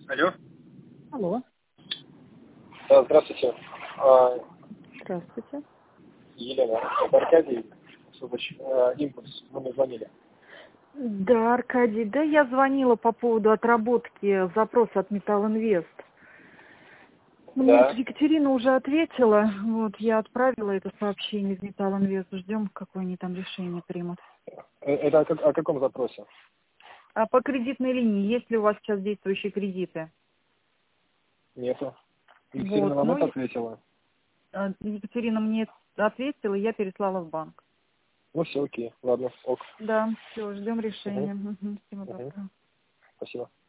Алло. Алло. Да, здравствуйте. Здравствуйте. Елена, это Аркадий, Импульс, вы мне звонили. Да, Аркадий, да, я звонила по поводу отработки запроса от Металлинвест. Мне Да. вот Екатерина уже ответила, вот я отправила это сообщение в Металлинвест, ждем, какое они там решение примут. Это о каком запросе? А по кредитной линии, есть ли у вас сейчас действующие кредиты? Нету. Екатерина Вот, вам ну, это ответила? Екатерина мне ответила, я переслала в банк. Ну все, окей. Ладно, ок. Да, все, ждем Угу. решения. Угу, всего доброго. Спасибо.